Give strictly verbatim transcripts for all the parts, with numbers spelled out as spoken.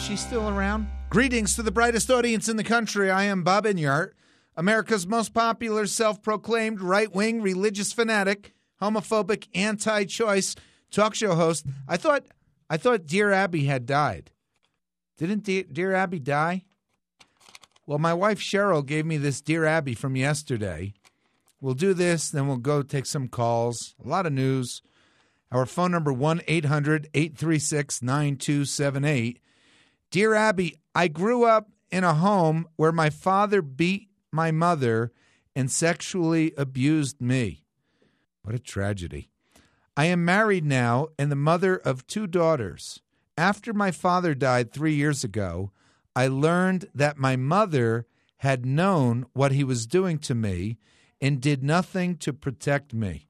she still around? Greetings to the brightest audience in the country. I am Bob Enyart, America's most popular self-proclaimed right-wing religious fanatic, homophobic, anti-choice talk show host. I thought I thought Dear Abby had died. Didn't De- Dear Abby die? Well, my wife Cheryl gave me this Dear Abby from yesterday. We'll do this, then we'll go take some calls. A lot of news. Our phone number, one eight hundred eight three six nine two seven eight. Dear Abby, I grew up in a home where my father beat my mother and sexually abused me. What a tragedy. I am married now and the mother of two daughters. After my father died three years ago, I learned that my mother had known what he was doing to me and did nothing to protect me.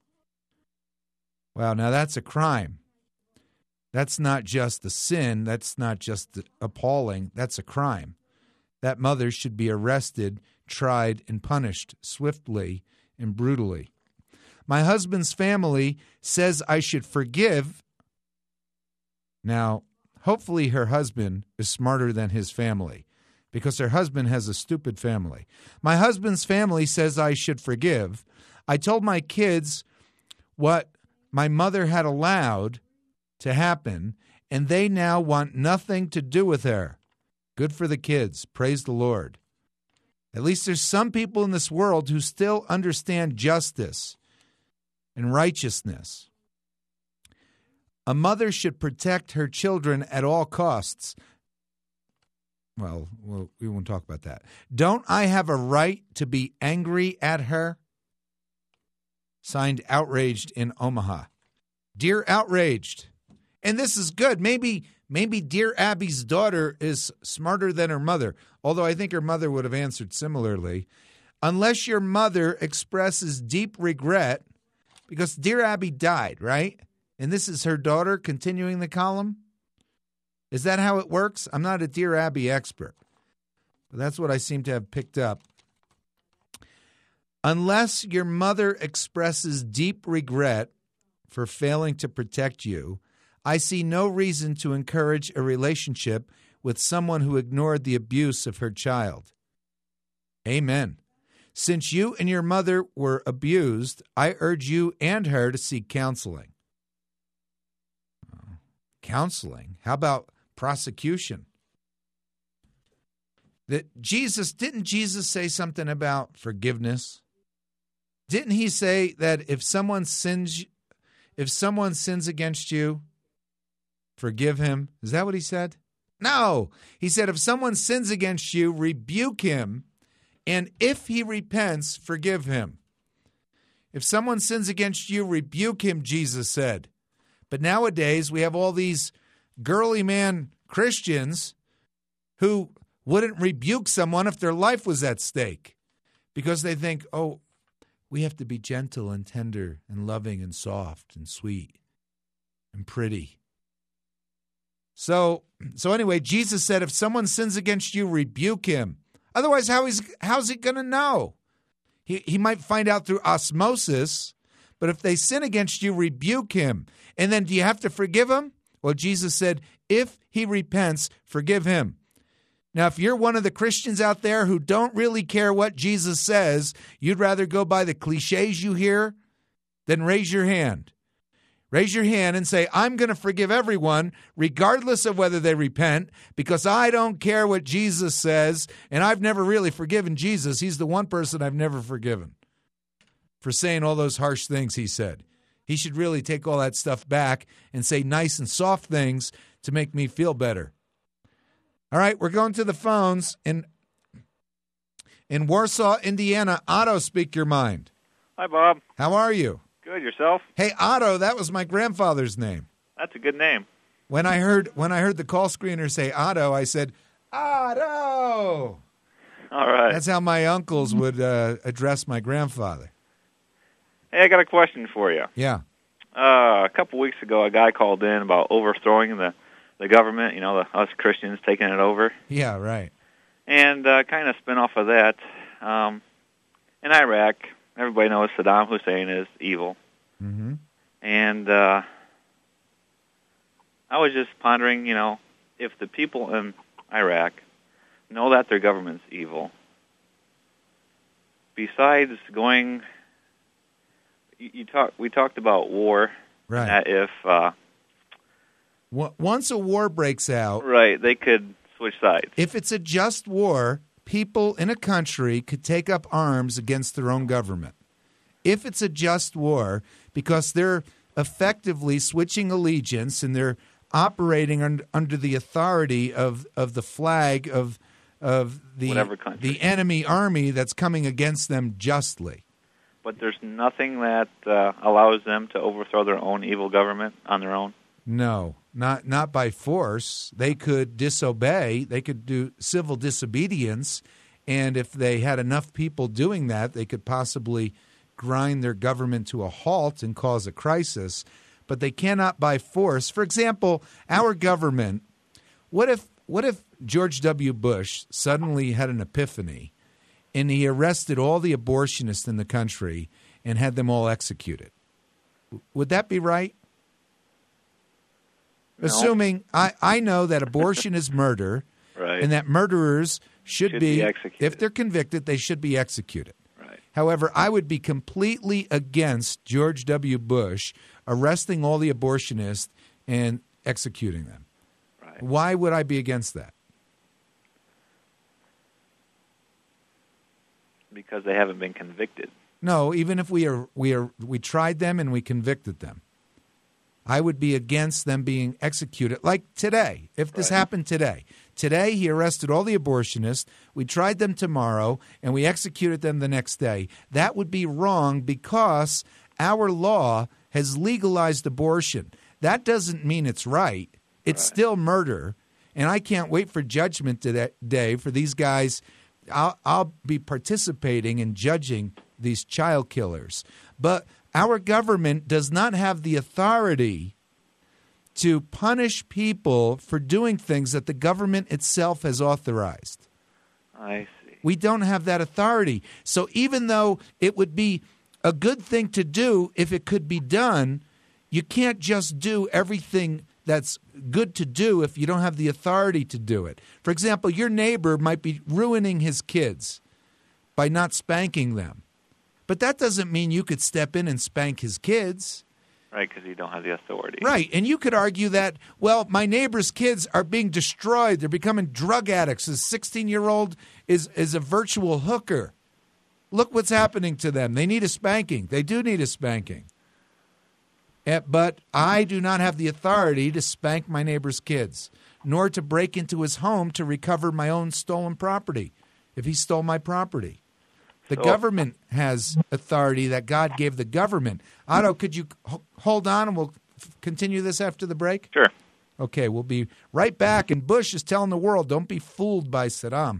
Wow, now that's a crime. That's not just a sin. That's not just appalling. That's a crime. That mother should be arrested, tried, and punished swiftly and brutally. My husband's family says I should forgive. Now, hopefully her husband is smarter than his family, because her husband has a stupid family. My husband's family says I should forgive. I told my kids what my mother had allowed to happen, and they now want nothing to do with her. Good for the kids. Praise the Lord. At least there's some people in this world who still understand justice and righteousness. A mother should protect her children at all costs. Well, well, we won't talk about that. Don't I have a right to be angry at her? Signed, Outraged in Omaha. Dear Outraged. And this is good. Maybe maybe Dear Abby's daughter is smarter than her mother, although I think her mother would have answered similarly. Unless your mother expresses deep regret, because Dear Abby died, right? And this is her daughter continuing the column? Is that how it works? I'm not a Dear Abby expert, but that's what I seem to have picked up. Unless your mother expresses deep regret for failing to protect you, I see no reason to encourage a relationship with someone who ignored the abuse of her child. Amen. Since you and your mother were abused, I urge you and her to seek counseling. Counseling? How about prosecution? That Jesus, didn't Jesus say something about forgiveness? Didn't he say that if someone sins, if someone sins against you, forgive him? Is that what he said? No. He said if someone sins against you, rebuke him, and if he repents, forgive him. If someone sins against you, rebuke him, Jesus said. But nowadays, we have all these girly man Christians who wouldn't rebuke someone if their life was at stake because they think, oh, we have to be gentle and tender and loving and soft and sweet and pretty. So, so anyway, Jesus said, if someone sins against you, rebuke him. Otherwise, how is how's he going to know? He he might find out through osmosis, but if they sin against you, rebuke him. And then do you have to forgive him? Well, Jesus said, if he repents, forgive him. Now, if you're one of the Christians out there who don't really care what Jesus says, you'd rather go by the cliches you hear, then raise your hand. Raise your hand and say, I'm going to forgive everyone, regardless of whether they repent, because I don't care what Jesus says, and I've never really forgiven Jesus. He's the one person I've never forgiven for saying all those harsh things he said. He should really take all that stuff back and say nice and soft things to make me feel better. All right, we're going to the phones. In, in Warsaw, Indiana, Otto, speak your mind. Hi, Bob. How are you? Good, yourself? Hey, Otto, that was my grandfather's name. That's a good name. When I heard when I heard the call screener say Otto, I said, Otto! All right. That's how my uncles would uh, address my grandfather. Hey, I got a question for you. Yeah. Uh, a couple weeks ago, a guy called in about overthrowing the, the government, you know, the, us Christians taking it over. Yeah, right. And uh, kind of spin off of that, um, in Iraq, everybody knows Saddam Hussein is evil. Mm-hmm. And uh, I was just pondering, you know, if the people in Iraq, know that their government's evil. Besides going, you, you talk, we talked about war. Right. That if uh, once a war breaks out, right, they could switch sides. If it's a just war, people in a country could take up arms against their own government. If it's a just war, because they're effectively switching allegiance and they're operating un- under the authority of, of the flag of of the the enemy army that's coming against them justly. But there's nothing that uh, allows them to overthrow their own evil government on their own? No, not not by force. They could disobey. They could do civil disobedience, and if they had enough people doing that, they could possibly grind their government to a halt and cause a crisis. But they cannot by force. For example, our government, what if what if George W. Bush suddenly had an epiphany and he arrested all the abortionists in the country and had them all executed? Would that be right? No. Assuming I, I know that abortion is murder, right, and that murderers should, should be, be executed. If they're convicted, they should be executed. Right. However, I would be completely against George W. Bush arresting all the abortionists and executing them. Right. Why would I be against that? Because they haven't been convicted. No, even if we are we are we tried them and we convicted them, I would be against them being executed. Like today, if this right. happened today. Today he arrested all the abortionists, we tried them tomorrow, and we executed them the next day. That would be wrong because our law has legalized abortion. That doesn't mean it's right. It's right. still murder, and I can't wait for judgment day for these guys. I'll, I'll be participating in judging these child killers. But our government does not have the authority to punish people for doing things that the government itself has authorized. I see. We don't have that authority. So even though it would be a good thing to do if it could be done, you can't just do everything that's good to do if you don't have the authority to do it. For example, your neighbor might be ruining his kids by not spanking them. But that doesn't mean you could step in and spank his kids. Right, because you don't have the authority. Right, and you could argue that, well, my neighbor's kids are being destroyed. They're becoming drug addicts. His sixteen-year-old is, is a virtual hooker. Look what's happening to them. They need a spanking. They do need a spanking. But I do not have the authority to spank my neighbor's kids, nor to break into his home to recover my own stolen property if he stole my property. The so, government has authority that God gave the government. Otto, could you h- hold on and we'll f- continue this after the break? Sure. Okay, we'll be right back. And Bush is telling the world, don't be fooled by Saddam.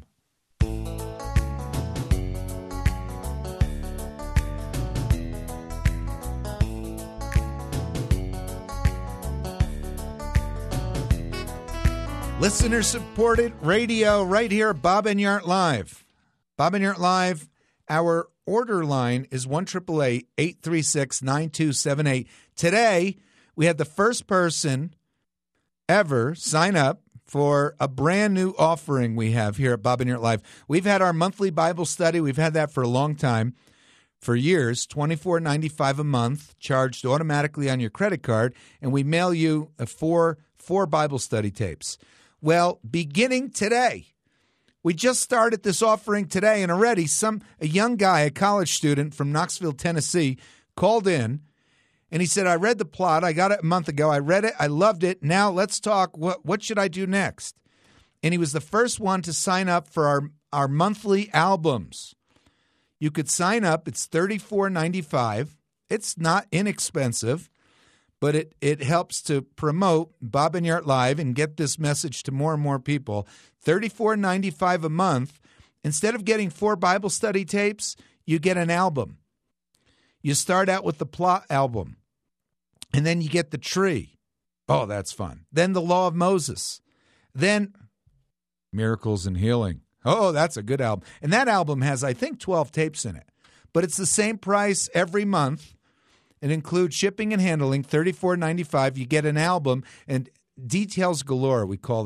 Listener-supported radio right here at Bob and Yart Live. Bob and Yart Live, our order line is one eight eight eight, eight three six, nine two seven eight. Today, we had the first person ever sign up for a brand new offering we have here at Bob and Yart Live. We've had our monthly Bible study. We've had that for a long time, for years, twenty-four ninety-five a month, charged automatically on your credit card, and we mail you a four, four Bible study tapes. Well, beginning today, we just started this offering today, and already some a young guy, a college student from Knoxville, Tennessee, called in, and he said, I read the plot. I got it a month ago. I read it. I loved it. Now let's talk. What, what should I do next? And he was the first one to sign up for our, our monthly albums. You could sign up. It's thirty-four ninety-five. It's not inexpensive, but it, it helps to promote Bob and Yart Live and get this message to more and more people. thirty-four ninety-five a month. Instead of getting four Bible study tapes, you get an album. You start out with the plot album, and then you get the tree. Oh, that's fun. Then the Law of Moses. Then Miracles and Healing. Oh, that's a good album. And that album has, I think, twelve tapes in it. But it's the same price every month. It includes shipping and handling, thirty-four ninety-five. You get an album and details galore. We call that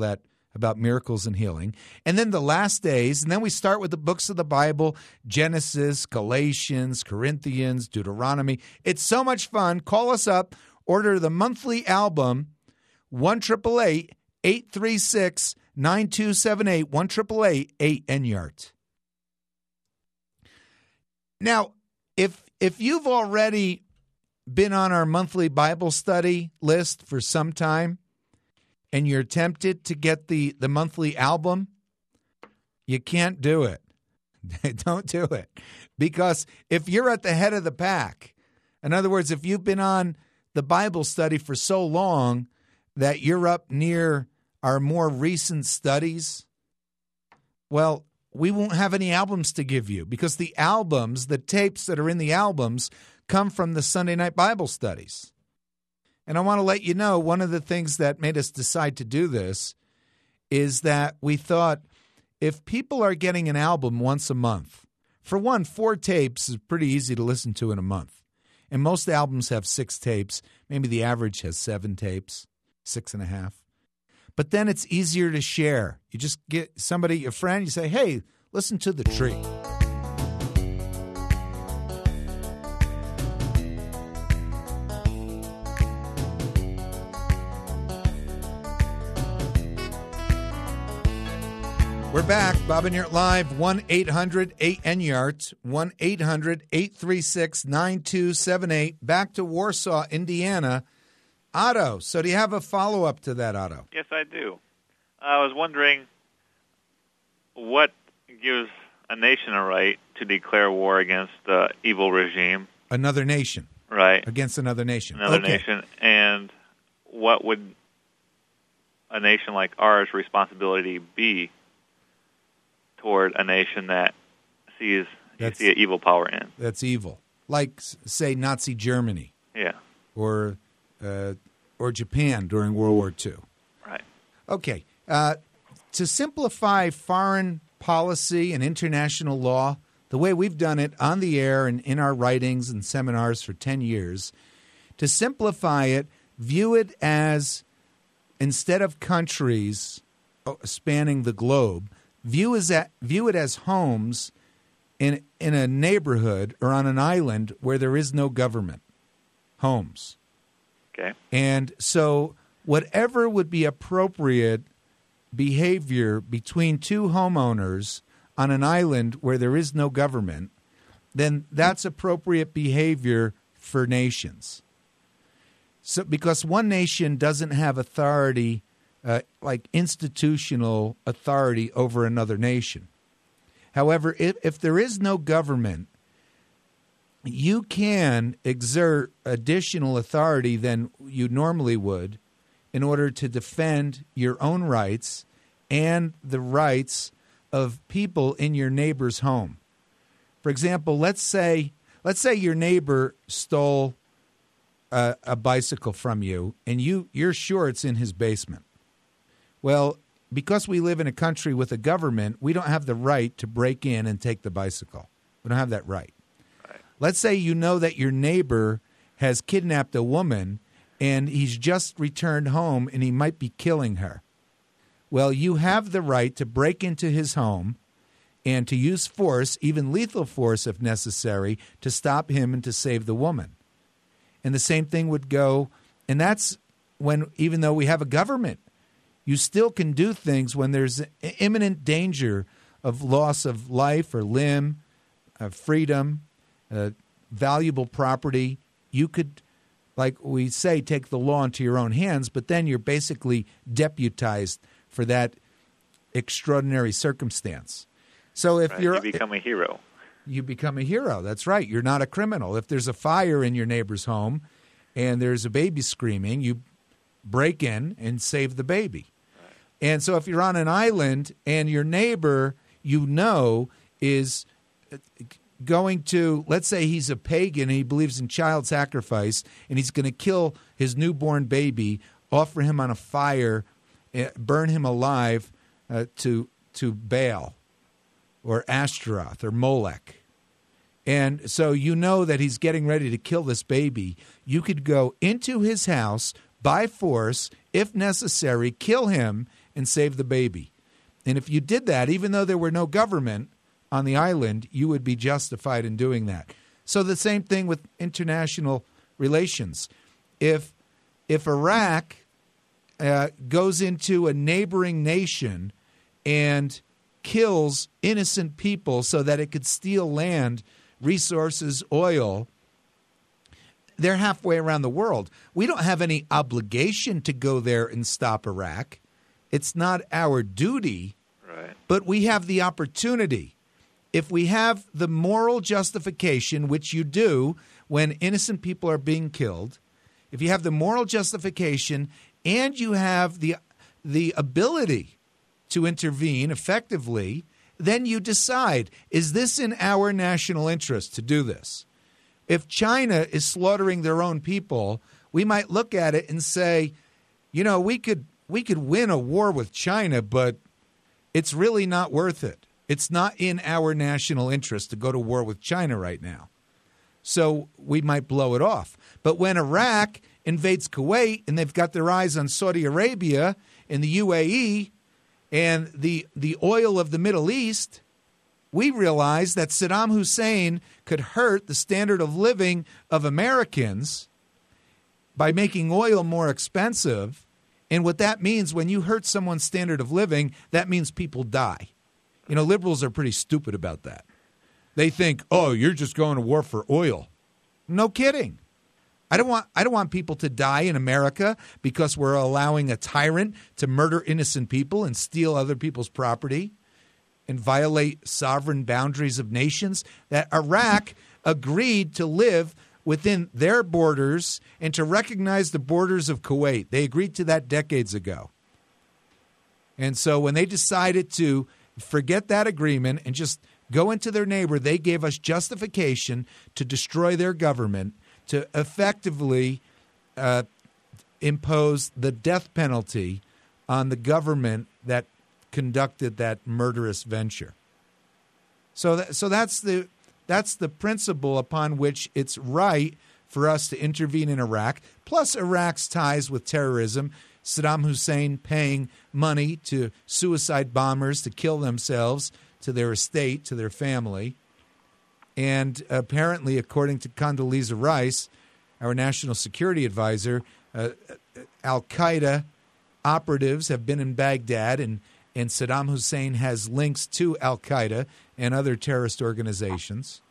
about miracles and healing. And then the last days, and then we start with the books of the Bible, Genesis, Galatians, Corinthians, Deuteronomy. It's so much fun. Call us up, order the monthly album, one eight eight eight, eight three six, nine two seven eight, one eight eight eight, eight N Y A R T. Now, if if you've already been on our monthly Bible study list for some time, and you're tempted to get the, the monthly album, you can't do it. Don't do it. Because if you're at the head of the pack, in other words, if you've been on the Bible study for so long that you're up near our more recent studies, well, we won't have any albums to give you because the albums, the tapes that are in the albums, come from the Sunday night Bible studies. And I want to let you know, one of the things that made us decide to do this is that we thought if people are getting an album once a month, for one, four tapes is pretty easy to listen to in a month. And most albums have six tapes. Maybe the average has seven tapes, six and a half. But then it's easier to share. You just get somebody, a friend, you say, hey, listen to The Tree. We're back. Bob and Yurt Live, one eight hundred eight N Y A R T, one eight hundred eight three six nine two seven eight. Back to Warsaw, Indiana. Otto, so do you have a follow-up to that, Otto? Yes, I do. I was wondering what gives a nation a right to declare war against the evil regime. Another nation. Right. Against another nation. Another okay. nation. And what would a nation like ours' responsibility be toward a nation that sees That's, you see an evil power in? That's evil. Like, say, Nazi Germany. Yeah. Or uh, or Japan during World War Two. Right. Okay. Uh, to simplify foreign policy and international law, the way we've done it on the air and in our writings and seminars for ten years, to simplify it, view it as, instead of countries spanning the globe, view, as a, view it as homes in in a neighborhood or on an island where there is no government. Homes. Okay. And so whatever would be appropriate behavior between two homeowners on an island where there is no government, then that's appropriate behavior for nations. So because one nation doesn't have authority, uh, like institutional authority over another nation. However, if, if there is no government, you can exert additional authority than you normally would in order to defend your own rights and the rights of people in your neighbor's home. For example, let's say let's say your neighbor stole a, a bicycle from you, and you, you're sure it's in his basement. Well, because we live in a country with a government, we don't have the right to break in and take the bicycle. We don't have that right. Let's say you know that your neighbor has kidnapped a woman and he's just returned home and he might be killing her. Well, you have the right to break into his home and to use force, even lethal force if necessary, to stop him and to save the woman. And the same thing would go, and that's when, even though we have a government, you still can do things when there's imminent danger of loss of life or limb, of freedom, Uh, valuable property. You could, like we say, take the law into your own hands, but then you're basically deputized for that extraordinary circumstance. So if right. you're, you become a hero. You become a hero. That's right. You're not a criminal. If there's a fire in your neighbor's home and there's a baby screaming, you break in and save the baby. Right. And so if you're on an island and your neighbor, you know, is going to, let's say he's a pagan and he believes in child sacrifice and he's going to kill his newborn baby, offer him on a fire, burn him alive uh, to to Baal or Ashtaroth or Molech. And so you know that he's getting ready to kill this baby. You could go into his house by force, if necessary, kill him, and save the baby. And if you did that, even though there were no government on the island, you would be justified in doing that. So the same thing with international relations. If if Iraq uh, goes into a neighboring nation and kills innocent people so that it could steal land, resources, oil, they're halfway around the world. We don't have any obligation to go there and stop Iraq. It's not our duty, right. But we have the opportunity. If we have the moral justification, which you do when innocent people are being killed, if you have the moral justification and you have the the ability to intervene effectively, then you decide, is this in our national interest to do this? If China is slaughtering their own people, we might look at it and say, you know, we could we could win a war with China, but it's really not worth it. It's not in our national interest to go to war with China right now. So we might blow it off. But when Iraq invades Kuwait and they've got their eyes on Saudi Arabia and the U A E and the the oil of the Middle East, we realize that Saddam Hussein could hurt the standard of living of Americans by making oil more expensive. And what that means, when you hurt someone's standard of living, that means people die. You know, liberals are pretty stupid about that. They think, oh, you're just going to war for oil. No kidding. I don't want I don't want people to die in America because we're allowing a tyrant to murder innocent people and steal other people's property and violate sovereign boundaries of nations. That Iraq agreed to live within their borders and to recognize the borders of Kuwait. They agreed to that decades ago. And so when they decided to forget that agreement and just go into their neighbor, they gave us justification to destroy their government, to effectively uh, impose the death penalty on the government that conducted that murderous venture. So, that, so that's the that's the principle upon which it's right for us to intervene in Iraq. Plus, Iraq's ties with terrorism. Saddam Hussein paying money to suicide bombers to kill themselves, to their estate, to their family. And apparently, according to Condoleezza Rice, our national security advisor, uh, al-Qaeda operatives have been in Baghdad, and, and Saddam Hussein has links to al-Qaeda and other terrorist organizations.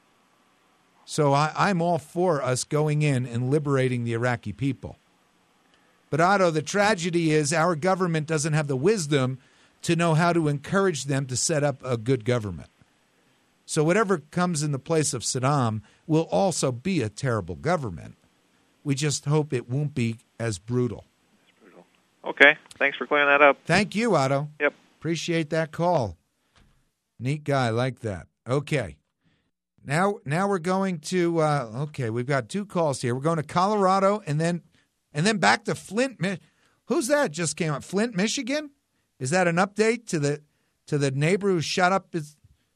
So I, I'm all for us going in and liberating the Iraqi people. But, Otto, the tragedy is our government doesn't have the wisdom to know how to encourage them to set up a good government. So whatever comes in the place of Saddam will also be a terrible government. We just hope it won't be as brutal. It's brutal. Okay. Thanks for clearing that up. Thank you, Otto. Yep. Appreciate that call. Neat guy, like that. Okay. Now, now we're going to, uh, okay, we've got two calls here. We're going to Colorado and then and then back to Flint. Who's that just came up? Flint, Michigan? Is that an update to the to the neighbor who shut up his...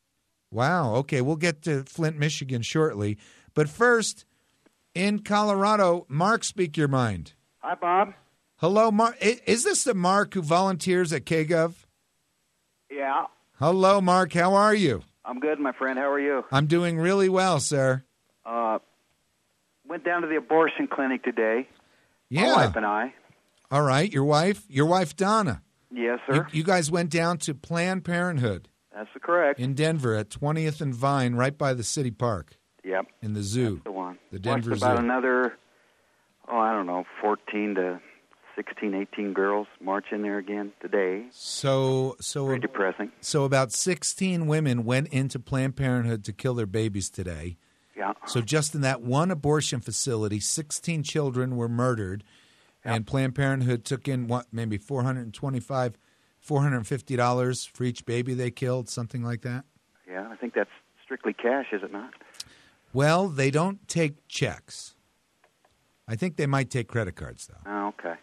Wow, okay, we'll get to Flint, Michigan shortly. But first, in Colorado, Mark, speak your mind. Hi, Bob. Hello, Mark. Is this the Mark who volunteers at K G O V? Yeah. Hello, Mark. How are you? I'm good, my friend. How are you? I'm doing really well, sir. Uh, went down to the abortion clinic today. Yeah. My wife and I. All right, your wife? Your wife, Donna. Yes, sir. You, you guys went down to Planned Parenthood. That's correct. In Denver at twentieth and Vine, right by the city park. Yep. In the zoo. That's the one. The Denver Watched about Zoo. another, oh, I don't know, fourteen to sixteen, eighteen girls march in there again today. So, so, Very depressing. So about sixteen women went into Planned Parenthood to kill their babies today. Yeah. So just in that one abortion facility, sixteen children were murdered, yeah. and Planned Parenthood took in, what, maybe four hundred twenty-five dollars, four hundred fifty dollars for each baby they killed, something like that? Yeah, I think that's strictly cash, is it not? Well, they don't take checks. I think they might take credit cards, though. Oh, okay.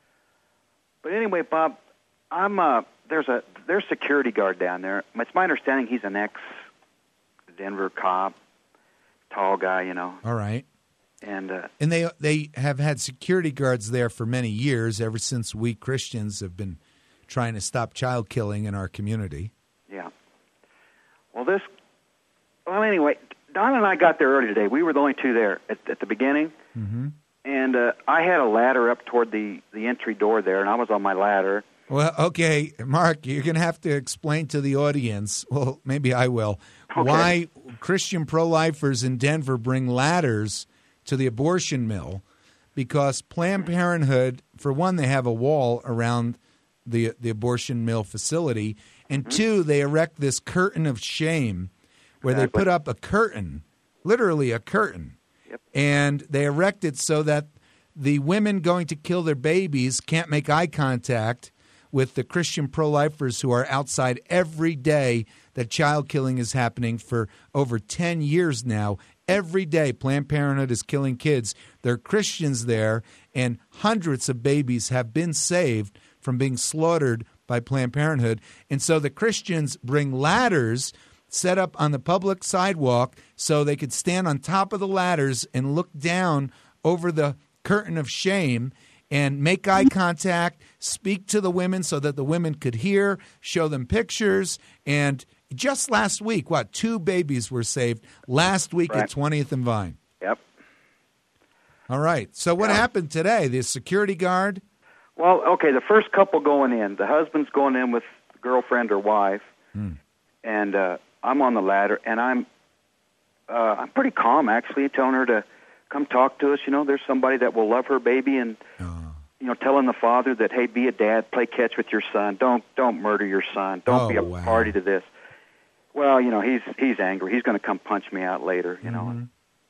But anyway, Bob, I'm uh, there's a there's a security guard down there. It's my understanding he's an ex-Denver cop, tall guy, you know. All right. And uh, and they they have had security guards there for many years, ever since we Christians have been trying to stop child killing in our community. Yeah. Well, this. Well, anyway, Don and I got there early today. We were the only two there at, at the beginning, Mm-hmm. and uh, I had a ladder up toward the the entry door there, and I was on my ladder. Well, okay, Mark, you're going to have to explain to the audience, well, maybe I will, Okay. why Christian pro-lifers in Denver bring ladders to the abortion mill, because Planned Parenthood, for one, they have a wall around the the abortion mill facility, and Mm-hmm. two, they erect this curtain of shame where Exactly. they put up a curtain, literally a curtain, Yep. and they erect it so that the women going to kill their babies can't make eye contact with the Christian pro-lifers who are outside every day that child killing is happening for over ten years now. Every day Planned Parenthood is killing kids. There are Christians there, and hundreds of babies have been saved from being slaughtered by Planned Parenthood. And so the Christians bring ladders set up on the public sidewalk so they could stand on top of the ladders and look down over the curtain of shame and make eye contact, speak to the women so that the women could hear, show them pictures. And just last week, what, two babies were saved last week Right. at twentieth and Vine. Yep. All right. So what Yeah. happened today? The security guard? Well, okay, the first couple going in, the husband's going in with girlfriend or wife, Hmm. and uh, I'm on the ladder, and I'm uh, I'm pretty calm actually, telling her to come talk to us. You know, there's somebody that will love her baby, and Oh. you know, telling the father that, hey, be a dad, play catch with your son, don't don't murder your son, don't be Oh, a wow. party to this. Well, you know, he's he's angry. He's going to come punch me out later. You know. Mhm.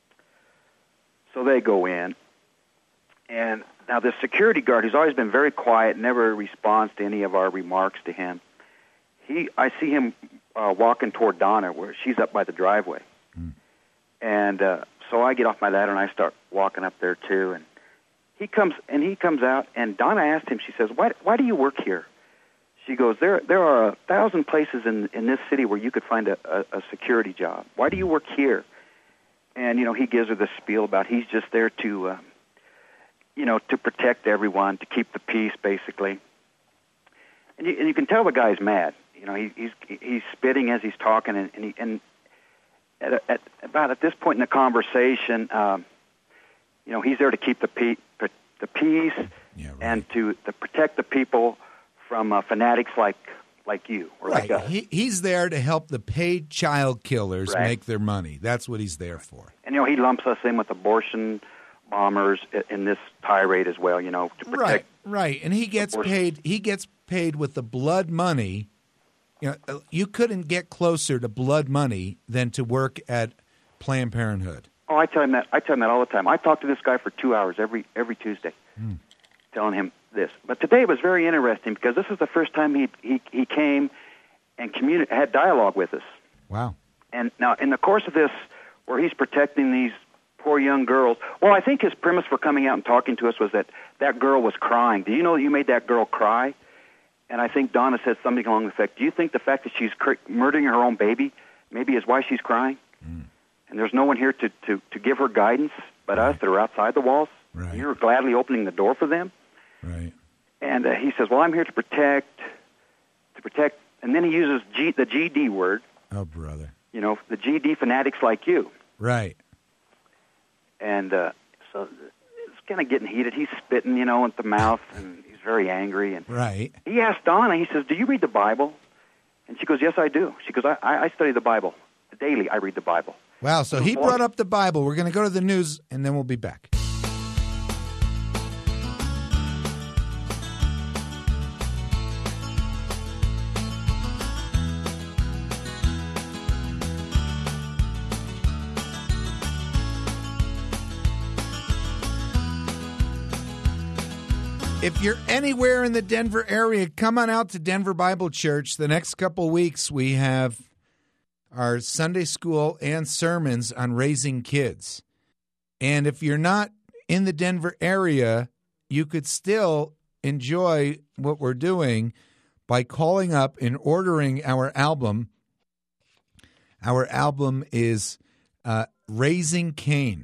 So they go in, and now the security guard, who's always been very quiet, never responds to any of our remarks to him. He, I see him uh, walking toward Donna, where she's up by the driveway, Mm. and uh, so I get off my ladder and I start walking up there too. And he comes and he comes out, and Donna asked him. She says, "Why, why do you work here?" She goes, "There, there are a thousand places in in this city where you could find a, a, a security job. Why do you work here?" And you know, he gives her the spiel about he's just there to, um, you know, to protect everyone, to keep the peace, basically. And you, and you can tell the guy's mad. You know, he, he's he's spitting as he's talking, and and, he, and at, at about at this point in the conversation, um, you know, he's there to keep the pe- the peace Yeah, right. and to, to protect the people from uh, fanatics like like you or Right. like us. He, he's there to help the paid child killers Right. make their money. That's what he's there for. And you know, he lumps us in with abortion bombers i- in this tirade as well. You know, to protect. Right, right. And he gets abortion. paid he gets paid with the blood money. You know, you couldn't get closer to blood money than to work at Planned Parenthood. Oh, I tell him that. I tell him that all the time. I talk to this guy for two hours every every Tuesday, Mm. telling him this. But today was very interesting because this is the first time he he he came and communi- had dialogue with us. Wow. And now, in the course of this, where he's protecting these poor young girls, well, I think his premise for coming out and talking to us was that that girl was crying. Do you know that you made that girl cry? And I think Donna said something along the effect, do you think the fact that she's cr- murdering her own baby maybe is why she's crying? Mm. And there's no one here to, to, to give her guidance but us that are outside the walls. Right. You're gladly opening the door for them. Right. And uh, he says, well, I'm here to protect, to protect, and then he uses G, the G D word, Oh, brother. you know, the G D fanatics like you. Right. And uh, so it's kind of getting heated. He's spitting, you know, at the mouth, and he's very angry. And Right. he asked Donna, he says, do you read the Bible? And she goes, yes, I do. She goes, I, I study the Bible. Daily, I read the Bible. Wow. So he brought up the Bible. We're going to go to the news, and then we'll be back. If you're anywhere in the Denver area, come on out to Denver Bible Church. The next couple weeks, we have our Sunday school and sermons on raising kids. And if you're not in the Denver area, you could still enjoy what we're doing by calling up and ordering our album. Our album is uh, Raising Cain.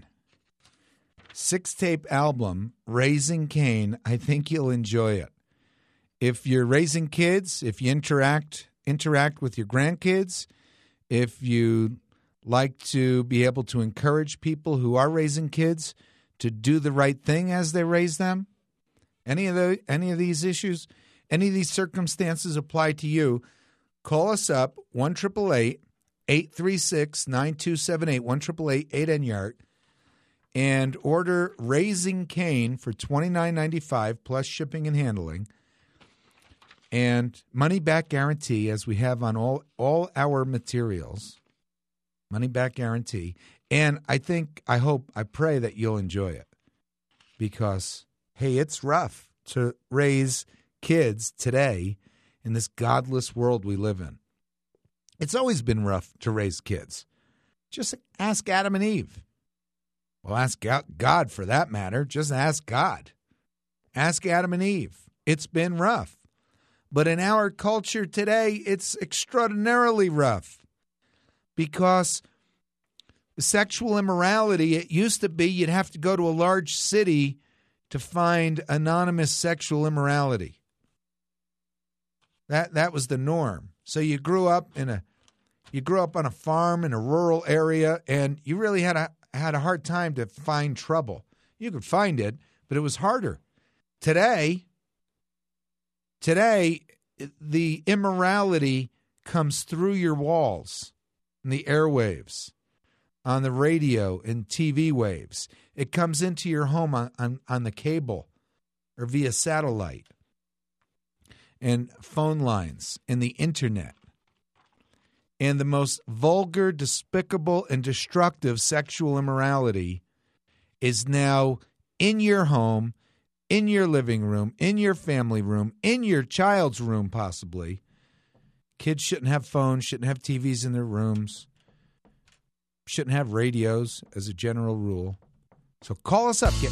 Six-tape album, Raising Cain. I think you'll enjoy it. if you're raising kids, if you interact interact with your grandkids, if you like to be able to encourage people who are raising kids to do the right thing as they raise them, any of the any of these issues, any of these circumstances apply to you, call us up, one eight eight eight, eight three six, nine two seven eight, one eight eight eight, eight N Y A R T, and order Raising Cain for twenty-nine ninety-five plus shipping and handling, and money-back guarantee, as we have on all, all our materials, money-back guarantee. And I think, I hope, I pray that you'll enjoy it because, hey, it's rough to raise kids today in this godless world we live in. It's always been rough to raise kids. Just ask Adam and Eve. Well, ask God for that matter. Just ask God. Ask Adam and Eve. It's been rough. But in our culture today, it's extraordinarily rough because sexual immorality, it used to be you'd have to go to a large city to find anonymous sexual immorality. That that was the norm. So you grew up in a you grew up on a farm in a rural area, and you really had a had a hard time to find trouble. You could find it, but it was harder. Today, today the immorality comes through your walls, in the airwaves, on the radio and T V waves. It comes into your home on, on, on the cable or via satellite and phone lines and the internet. And the most vulgar, despicable, and destructive sexual immorality is now in your home, in your living room, in your family room, in your child's room possibly. Kids shouldn't have phones, shouldn't have T Vs in their rooms, shouldn't have radios as a general rule. So call us up. Get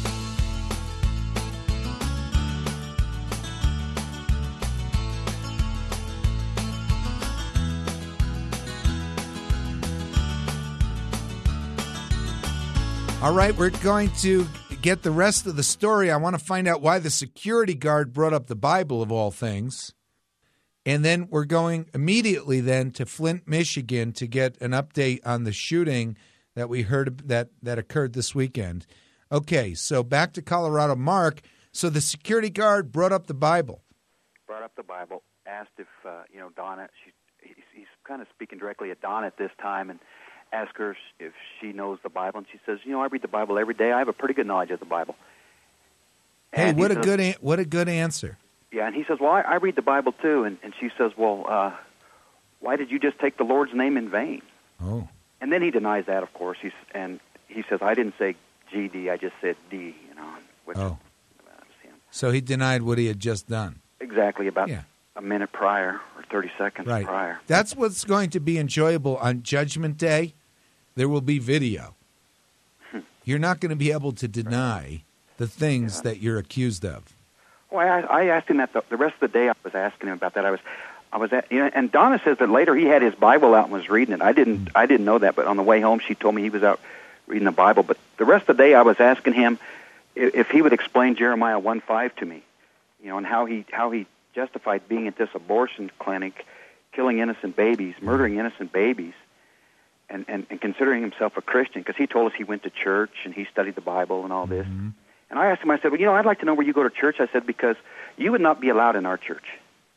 All right, we're going to get the rest of the story. I want to find out why the security guard brought up the Bible, of all things. And then we're going immediately then to Flint, Michigan, to get an update on the shooting that we heard that, that occurred this weekend. Okay, so back to Colorado. Mark, so the security guard brought up the Bible. Brought up the Bible, asked if, uh, you know, Donna, she, he's, he's kind of speaking directly at Donna at this time, and asked her if she knows the Bible, and she says, you know, I read the Bible every day. I have a pretty good knowledge of the Bible. Hey, and what a says, good an- what a good answer. Yeah, and he says, well, I, I read the Bible too, and, and she says, well, uh, why did you just take the Lord's name in vain? Oh. And then he denies that, of course, He's, and he says, I didn't say G D, I just said D, you know. Which, oh. Uh, so he denied what he had just done. Exactly, about yeah. a minute prior or thirty seconds right. prior. That's what's going to be enjoyable on Judgment Day. There will be video. You're not going to be able to deny the things yeah. that you're accused of. Well, I, I asked him that the, the rest of the day. I was asking him about that. I was, I was, at, you know, and Donna says that later he had his Bible out and was reading it. I didn't, I didn't know that, but on the way home, she told me he was out reading the Bible. But the rest of the day, I was asking him if, if he would explain Jeremiah one five to me, you know, and how he how he justified being at this abortion clinic, killing innocent babies, murdering innocent babies. And, and, and considering himself a Christian, because he told us he went to church and he studied the Bible and all this. Mm-hmm. And I asked him, I said, well, you know, I'd like to know where you go to church. I said, because you would not be allowed in our church.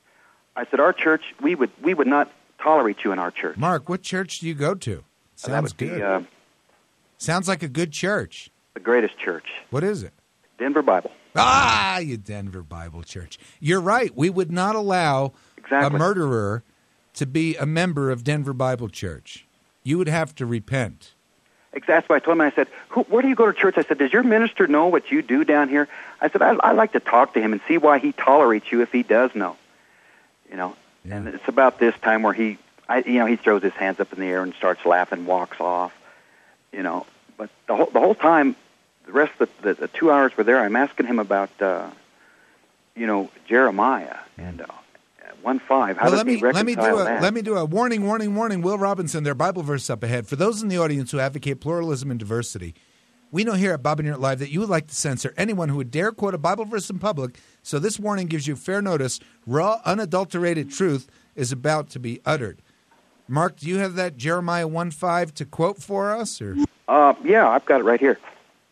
I said, our church, we would we would not tolerate you in our church. Mark, what church do you go to? Sounds that would good. Be, uh, Sounds like a good church. The greatest church. What is it? Denver Bible. Ah, you Denver Bible Church. You're right. We would not allow exactly. a murderer to be a member of Denver Bible Church. You would have to repent. Exactly. I told him, I said, Who, where do you go to church? I said, does your minister know what you do down here? I said, I'd, I'd like to talk to him and see why he tolerates you if he does know. You know, yeah. And it's about this time where he, I, you know, he throws his hands up in the air and starts laughing, walks off, you know. But the whole, the whole time, the rest of the, the, the two hours we're there, I'm asking him about, uh, you know, Jeremiah and uh, One five. How well, does let me he reconcile let me do a that? let me do a warning, warning, warning. Will Robinson, their Bible verse up ahead for those in the audience who advocate pluralism and diversity. We know here at Bob and Yurt Live that you would like to censor anyone who would dare quote a Bible verse in public, so this warning gives you fair notice. Raw, unadulterated truth is about to be uttered. Mark, do you have that Jeremiah one five to quote for us? Or? Uh, yeah, I've got it right here.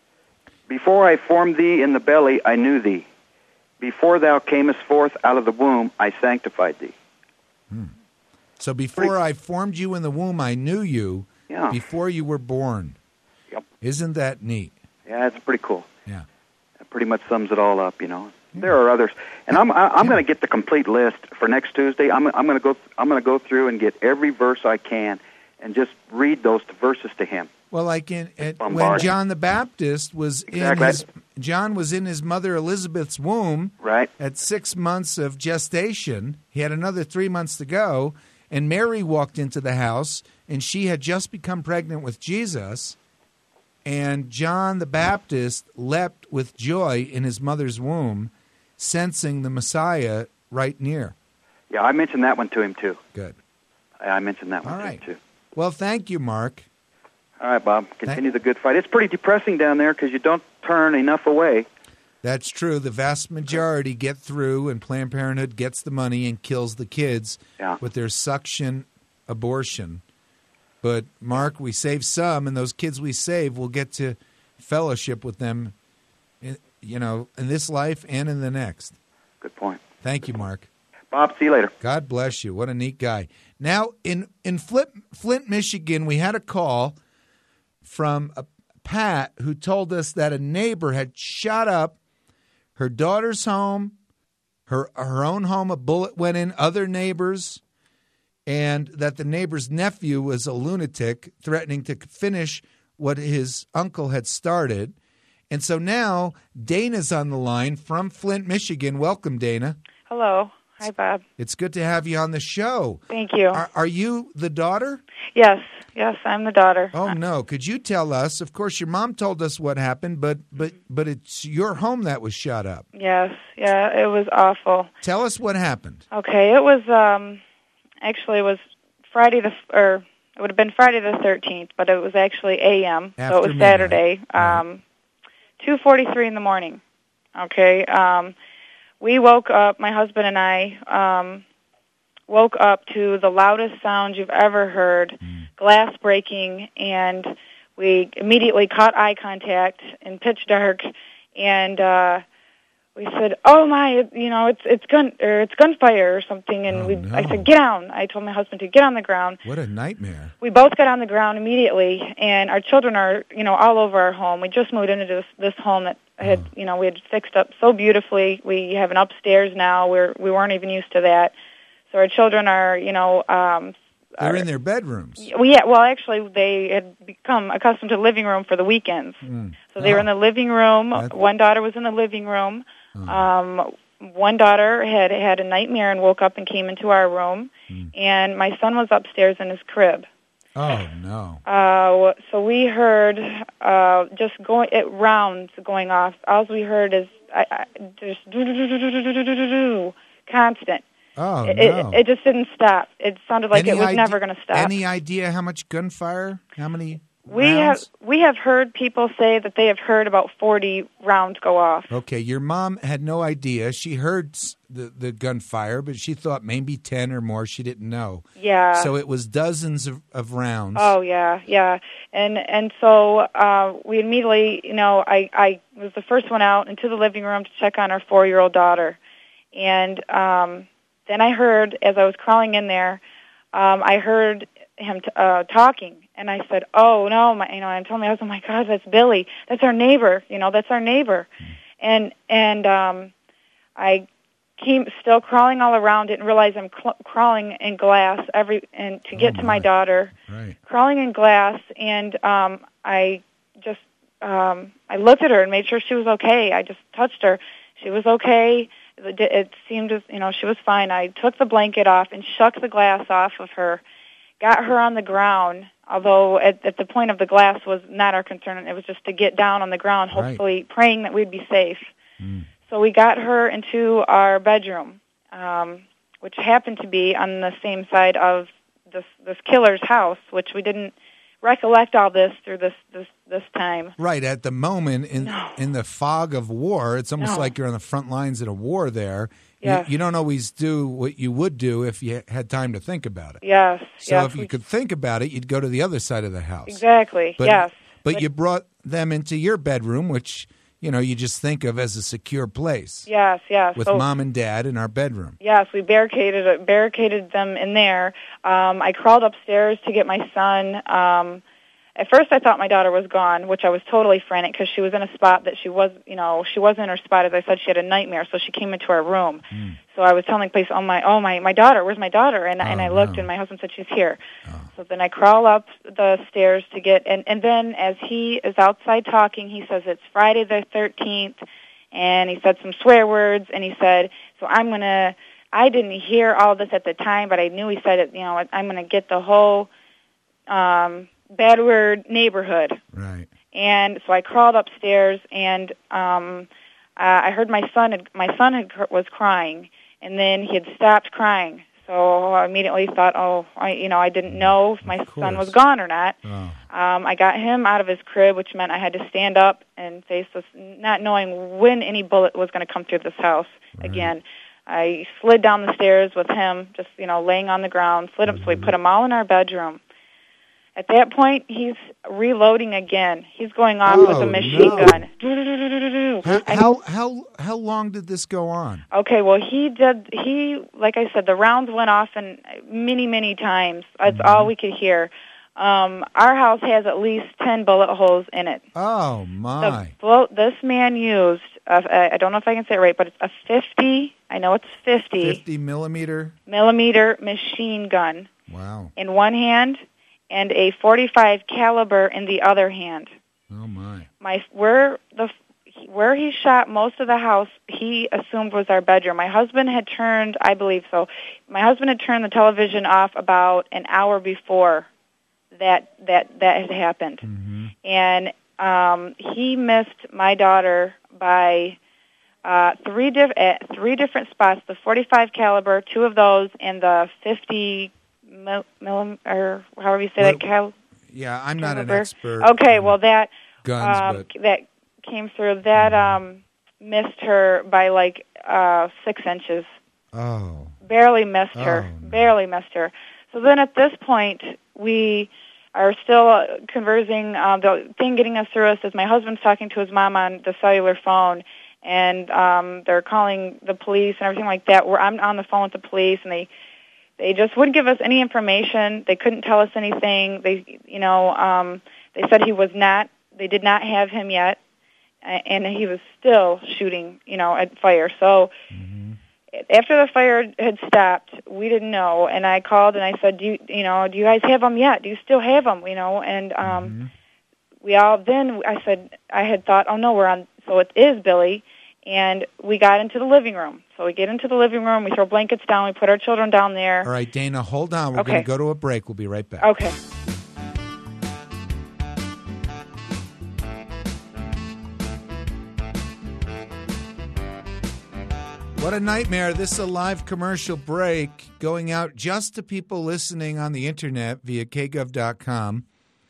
Before I formed thee in the belly, I knew thee. Before thou camest forth out of the womb, I sanctified thee. Hmm. So before I formed you in the womb, I knew you. Yeah. Before you were born. Yep. Isn't that neat? Yeah, that's pretty cool. Yeah. That pretty much sums it all up, you know. Yeah. There are others, and I'm I, I'm yeah. going to get the complete list for next Tuesday. I'm I'm going to go I'm going to go through and get every verse I can, and just read those verses to him. Well, like in, in when Bombard. John the Baptist was Exactly. in his John was in his mother Elizabeth's womb, right? At six months of gestation, he had another three months to go, and Mary walked into the house, and she had just become pregnant with Jesus, and John the Baptist leapt with joy in his mother's womb, sensing the Messiah right near. Yeah, I mentioned that one to him too. Good. I mentioned that one All to right. him too. Well, thank you, Mark. All right, Bob. Continue the good fight. It's pretty depressing down there because you don't turn enough away. That's true. The vast majority get through, and Planned Parenthood gets the money and kills the kids yeah. with their suction abortion. But, Mark, we save some, and those kids we save will get to fellowship with them, in, you know, in this life and in the next. Good point. Thank you, Mark. Bob, see you later. God bless you. What a neat guy. Now, in, in Flint, Flint, Michigan, we had a call from a Pat who told us that a neighbor had shot up her daughter's home, her her own home. A bullet went in, other neighbors, and that the neighbor's nephew was a lunatic threatening to finish what his uncle had started. And so now Dana's on the line from Flint, Michigan. Welcome, Dana. Hello. Hi, Bob. It's good to have you on the show. Thank you. Are, are you the daughter? Yes. Yes, I'm the daughter. Oh, no. Could you tell us? Of course, your mom told us what happened, but but but it's your home that was shot up. Yes. Yeah, it was awful. Tell us what happened. Okay. It was, um, actually, it was Friday the, or it would have been Friday the thirteenth, but it was actually A M, After so it was midnight. Saturday, Right. um, two forty-three in the morning. Okay. Um, we woke up, my husband and I, um, woke up to the loudest sound you've ever heard, mm. glass breaking, and we immediately caught eye contact in pitch dark, and uh, we said, "Oh my, you know, it's it's gun or it's gunfire or something." And oh, we, no. I said, "Get down!" I told my husband to get on the ground. What a nightmare! We both got on the ground immediately, and our children are, you know, all over our home. We just moved into this this home that had, oh. you know, we had fixed up so beautifully. We have an upstairs now. We're we weren't even used to that. So our children are, you know, um, they're are, in their bedrooms. Well, yeah. Well, actually, they had become accustomed to living room for the weekends. Mm. So they oh. were in the living room. That's... One daughter was in the living room. Oh. Um, one daughter had had a nightmare and woke up and came into our room. Mm. And my son was upstairs in his crib. Oh no! Uh, so we heard uh, just going it rounds going off. All we heard is I, I, just do do do do do do do do do constant. Oh, it, no. it, it just didn't stop. It sounded like any it was idea, never going to stop. Any idea how much gunfire? How many we rounds? have we have heard people say that they have heard about forty rounds go off. Okay, your mom had no idea. She heard the, the gunfire, but she thought maybe ten or more. She didn't know. Yeah. So it was dozens of, of rounds. Oh, yeah, yeah. And and so uh, we immediately, you know, I, I was the first one out into the living room to check on our four-year-old daughter. And um then I heard, as I was crawling in there, um, I heard him t- uh, talking, and I said, "Oh no!" My, you know, I told my husband, "Oh my God, that's Billy. That's our neighbor. You know, that's our neighbor." Mm. And and um, I came still crawling all around, didn't realize I'm cl- crawling in glass every and to get oh to my daughter, right. crawling in glass, and um, I just um, I looked at her and made sure she was okay. I just touched her; she was okay. It seemed as, you know, she was fine. I took the blanket off and shook the glass off of her, got her on the ground, although at, at the point of the glass was not our concern. It was just to get down on the ground, hopefully right. praying that we'd be safe. Mm. So we got her into our bedroom, um, which happened to be on the same side of this, this killer's house, which we didn't recollect all this through this this this time. Right at the moment, in No. in the fog of war, it's almost No. like you're on the front lines in a war. There, Yes. you, you don't always do what you would do if you had time to think about it. Yes. So yes, if you we- could think about it, you'd go to the other side of the house. exactly. But, yes. But, you brought them into your bedroom, which you know you just think of as a secure place. Yes. Yes. With so, mom and dad in our bedroom. Yes, we barricaded barricaded them in there. Um, I crawled upstairs to get my son. Um, at first, I thought my daughter was gone, which I was totally frantic because she was in a spot that she was, you know, she wasn't in her spot. As I said, she had a nightmare, so she came into our room. Mm. So I was telling the police, "Oh my, oh my, my daughter, where's my daughter?" And and Oh, I looked, no. and my husband said she's here. Oh. So then I crawl up the stairs to get, and and then as he is outside talking, he says it's Friday the thirteenth. And he said some swear words, and he said, so I'm going to, I didn't hear all this at the time, but I knew he said it, you know, I'm going to get the whole um, bad word neighborhood. Right. And so I crawled upstairs, and um, uh, I heard my son, had, my son had, was crying, and then he had stopped crying. So I immediately thought, oh, I, you know, I didn't know if my Of son was course. gone or not. Oh. Um, I got him out of his crib, which meant I had to stand up and face this, not knowing when any bullet was going to come through this house Right. again. I slid down the stairs with him, just, you know, laying on the ground, slid up, so we put them all in our bedroom. At that point, he's reloading again. He's going off with Oh, a machine no. gun. How, I- how how how long did this go on? Okay, well, he did, he, like I said, the rounds went off in many, many times. That's Mm-hmm. all we could hear. Um, our house has at least ten bullet holes in it. Oh The my! bullet, this man used, uh, I I don't know if I can say it right, but it's a fifty, I know it's fifty, Fifty millimeter. millimeter machine gun Wow! in one hand and a forty-five caliber in the other hand. Oh my! My where the where he shot most of the house, he assumed was our bedroom. My husband had turned, I believe so. My husband had turned the television off about an hour before that that that had happened, Mm-hmm. and um, he missed my daughter by uh, three diff- at three different spots. The forty-five caliber, two of those, and the fifty mil, mil or however you say Well, that cal. Yeah, I'm not an caliber. expert. Okay, on well that guns, um, but that came through. That um, missed her by like uh, six inches. oh, Barely missed her. Oh, no. Barely missed her. So then at this point, we are still uh, conversing. Um, the thing getting us through us is my husband's talking to his mom on the cellular phone, and um, they're calling the police and everything like that. Where I'm on the phone with the police, and they they just wouldn't give us any information. They couldn't tell us anything. They, you know, um, they said he was not. They did not have him yet, a- and he was still shooting, you know, at fire. So. Mm-hmm. After the fire had stopped, we didn't know, and I called and I said, "Do you, you know, do you guys have them yet? Do you still have them? You know?" And um, Mm-hmm. we all then I said I had thought, "Oh no, we're on." So it is Billy, and we got into the living room. So we get into the living room, we throw blankets down, we put our children down there. All right, Dana, hold on. We're Okay. going to go to a break. We'll be right back. Okay. What a nightmare. This is a live commercial break going out just to people listening on the internet via k gov dot com.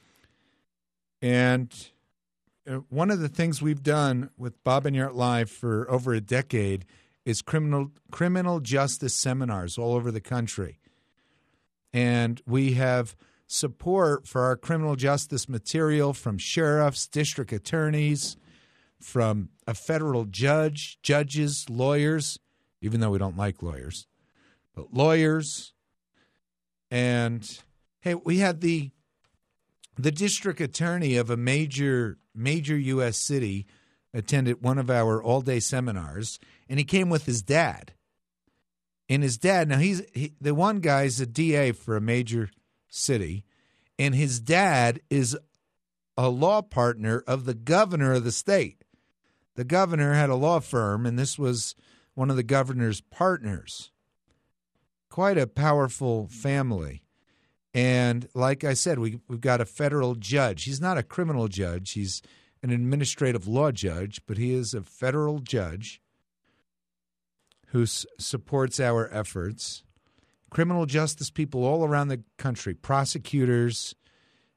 And uh, one of the things we've done with Bob and Yart Live for over a decade is criminal criminal justice seminars all over the country. And we have support for our criminal justice material from sheriffs, district attorneys, from a federal judge, judges, lawyers, even though we don't like lawyers, but lawyers. And hey, we had the the district attorney of a major major U S city attended one of our all-day seminars, and he came with his dad. And his dad, now he's he, the one guy's a D A for a major city, and his dad is a law partner of the governor of the state. The governor had a law firm, and this was one of the governor's partners. Quite a powerful family. And like I said, we, we've got a federal judge. He's not a criminal judge. He's an administrative law judge, but he is a federal judge who s- supports our efforts. Criminal justice people all around the country, prosecutors,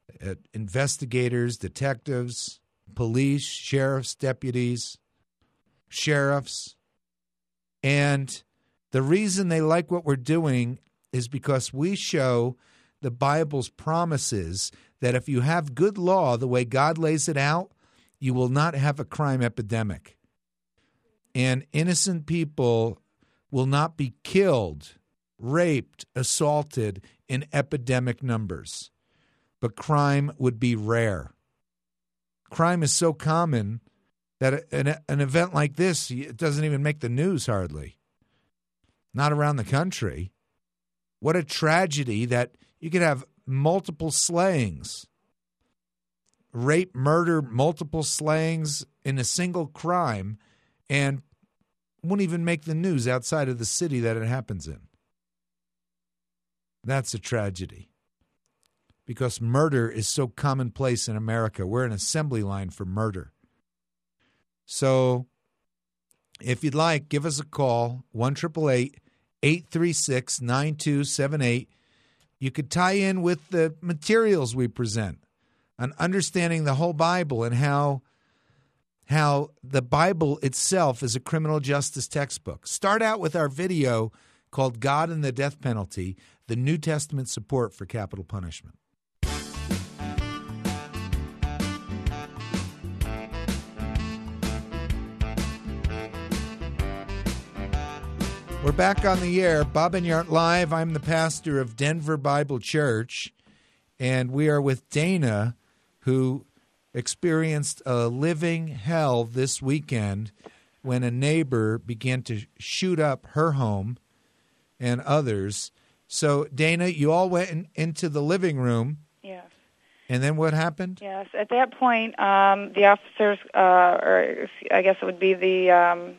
uh, investigators, detectives, police, sheriffs, deputies, sheriffs. And the reason they like what we're doing is because we show the Bible's promises that if you have good law the way God lays it out, you will not have a crime epidemic. And innocent people will not be killed, raped, assaulted in epidemic numbers. But crime would be rare. Crime is so common that an, an event like this, it doesn't even make the news hardly. Not around the country. What a tragedy that you could have multiple slayings, rape, murder, multiple slayings in a single crime, and wouldn't even make the news outside of the city that it happens in. That's a tragedy. Because murder is so commonplace in America. We're an assembly line for murder. So if you'd like, give us a call, one eight eight eight, eight three six, nine two seven eight. You could tie in with the materials we present on understanding the whole Bible and how, how the Bible itself is a criminal justice textbook. Start out with our video called God and the Death Penalty, the New Testament Support for Capital Punishment. We're back on the air, Bob Enyart Live. I'm the pastor of Denver Bible Church, and we are with Dana, who experienced a living hell this weekend when a neighbor began to shoot up her home and others. So, Dana, you all went in, into the living room. Yes. And then what happened? Yes. At that point, um, the officers, uh, or I guess it would be the... Um,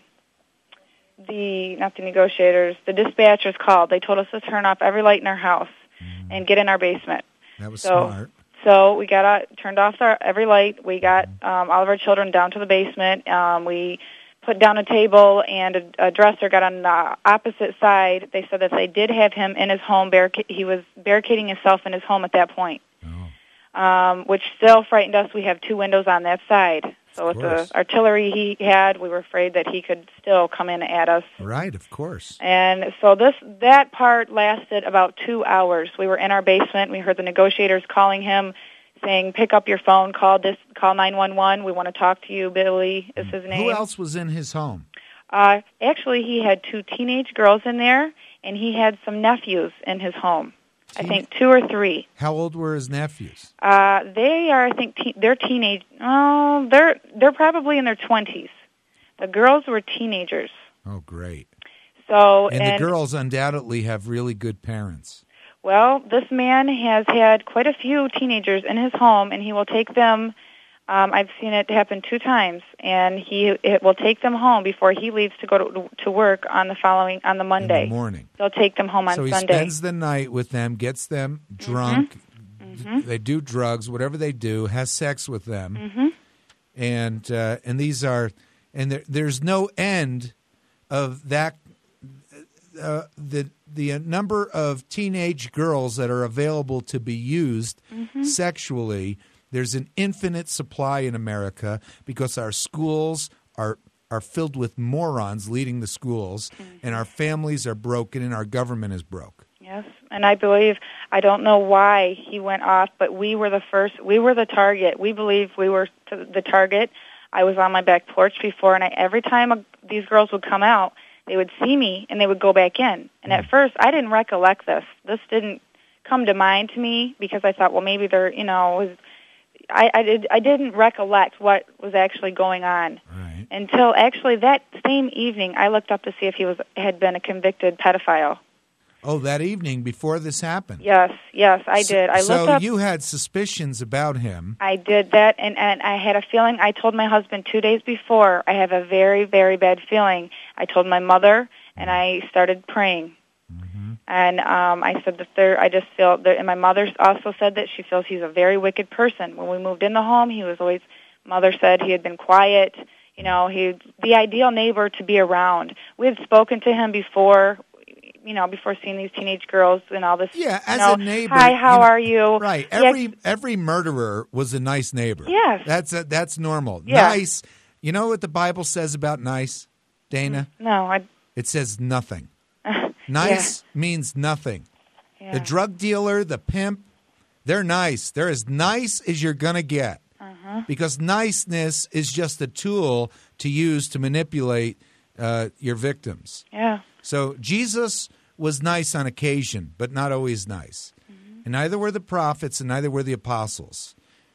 the, not the negotiators, the dispatchers called. They told us to turn off every light in our house mm-hmm. and get in our basement. That was so, smart. So we got out, turned off our, every light. We got um, all of our children down to the basement. Um, we put down a table and a, a dresser, got on the opposite side. They said that they did have him in his home. Barric- he was barricading himself in his home at that point, oh. um, which still frightened us. We have two windows on that side. So with the artillery he had, we were afraid that he could still come in at us. Right, of course. And so this that part lasted about two hours. We were in our basement. We heard the negotiators calling him, saying, pick up your phone, call this, call nine one one. We want to talk to you. Billy is his name. Who else was in his home? Uh, actually, he had two teenage girls in there, and he had some nephews in his home. I think two or three. How old were his nephews? Uh, they are, I think, te- they're teenage. Oh, they're they're probably in their twenties. The girls were teenagers. Oh, great! So and, and the girls undoubtedly have really good parents. Well, this man has had quite a few teenagers in his home, and he will take them. Um, I've seen it happen two times, and he it will take them home before he leaves to go to, to work on the following on the Monday in the morning. They'll take them home on so he Sunday. Spends the night with them, gets them drunk. Mm-hmm. They do drugs, whatever they do, has sex with them, mm-hmm. and uh, and these are and there, there's no end of that. Uh, the the number of teenage girls that are available to be used mm-hmm. sexually. There's an infinite supply in America because our schools are are filled with morons leading the schools, mm-hmm. and our families are broken, and our government is broke. Yes, and I believe, I don't know why he went off, but we were the first, we were the target. We believe we were the target. I was on my back porch before, and I, every time a, these girls would come out, they would see me, and they would go back in. And at first, I didn't recollect this. This didn't come to mind to me because I thought, well, maybe they're, you know, was, I, I, did, I didn't recollect what was actually going on right. until actually that same evening I looked up to see if he was had been a convicted pedophile. Oh, that evening before this happened? Yes, yes, I so, did. I so looked up, you had suspicions about him. I did that, and, and I had a feeling. I told my husband two days before, I have a very, very bad feeling. I told my mother, and I started praying. Mm-hmm. And um, I said that there, I just feel, that, and my mother also said that she feels he's a very wicked person. When we moved in the home, he was always, mother said he had been quiet. You know, he the ideal neighbor to be around. We had spoken to him before, you know, before seeing these teenage girls and all this. Yeah, as you know, a neighbor. Hi, how you know, are you? Right. Yeah. Every every murderer was a nice neighbor. Yes. That's a, that's normal. Yeah. Nice. You know what the Bible says about nice, Dana? No, I. It says nothing. Uh, Nice means nothing. yeah. The drug dealer, the pimp, they're nice. They're as nice as you're going to get. Uh-huh. Because niceness is just a tool to use to manipulate uh, your victims. Yeah. So Jesus was nice on occasion, but not always nice. Mm-hmm. And neither were the prophets and neither were the apostles.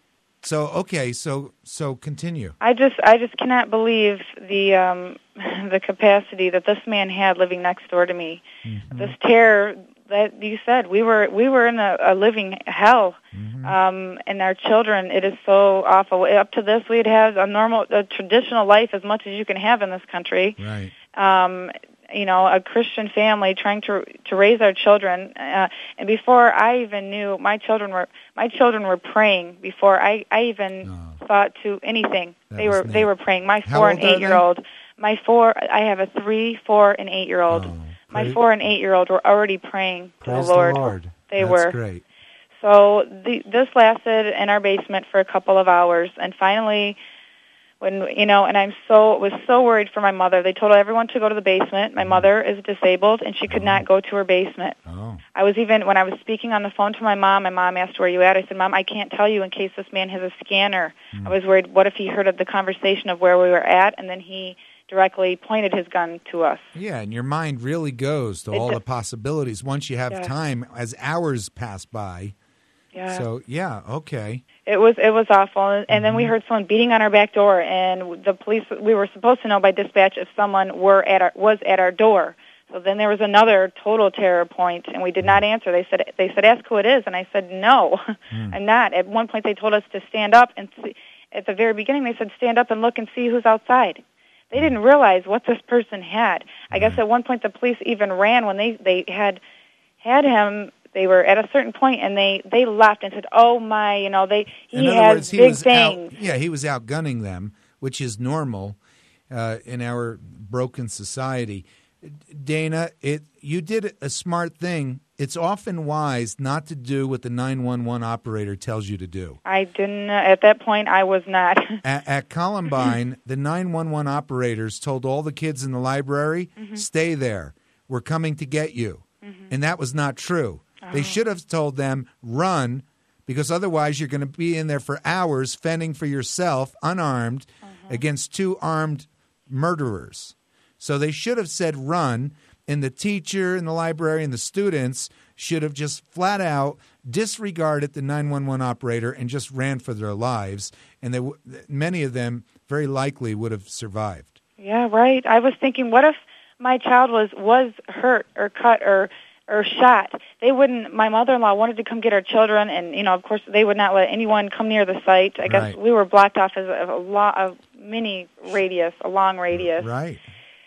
So, okay, so so continue. I just I just cannot believe the um, the capacity that this man had living next door to me. Mm-hmm. This terror that you said, we were we were in a, a living hell, mm-hmm. um, and our children. It is so awful. Up to this, we'd have a normal, a traditional life as much as you can have in this country. Right. Um, you know, a Christian family trying to to raise our children. Uh, and before I even knew, my children were my children were praying before I I even oh. thought to anything. That they were neat. they were praying. My How four and old are eight year old. My four. I have a three, four, and eight year old. Oh, my four and eight year old were already praying to praise the Lord. The Lord. They That's were. Great. So the, this lasted in our basement for a couple of hours, and finally, when you know, and I'm so was so worried for my mother. They told everyone to go to the basement. My mother is disabled, and she could Oh. not go to her basement. Oh. I was even when I was speaking on the phone to my mom. My mom asked, "Where are you at?" I said, "Mom, I can't tell you in case this man has a scanner." Mm. I was worried. What if he heard of the conversation of where we were at, and then he directly pointed his gun to us? Yeah, and your mind really goes to It all d- the possibilities once you have Yeah. time as hours pass by. Yeah. So, yeah, okay. It was it was awful, and, and then Mm-hmm. we heard someone beating on our back door, and the police. We were supposed to know by dispatch if someone were at our was at our door. So then there was another total terror point, and we did not answer. They said they said ask who it is, and I said no, Mm. I'm not. At one point they told us to stand up and see. At the very beginning they said stand up and look and see who's outside. They didn't realize what this person had. I guess Right. at one point the police even ran when they they had had him. They were at a certain point, and they, they left and said, "Oh my, you know, they he In other has words, he big was things." out, yeah, he was outgunning them, which is normal uh, in our broken society. Dana, it you did a smart thing. It's often wise not to do what the nine one one operator tells you to do. I didn't. At that point, I was not. At, at Columbine, the nine one one operators told all the kids in the library, Mm-hmm. "Stay there. We're coming to get you." Mm-hmm. And that was not true. They should have told them, "Run," because otherwise you're going to be in there for hours fending for yourself, unarmed, against two armed murderers. So they should have said, "Run," and the teacher and the library and the students should have just flat out disregarded the nine one one operator and just ran for their lives. And they, w- many of them very likely would have survived. Yeah, right. I was thinking, what if my child was was hurt or cut or or shot? They wouldn't. My mother-in-law wanted to come get our children, and you know, of course, they would not let anyone come near the site. I guess Right. we were blocked off as a, a, lo- a mini radius, a long radius. Right.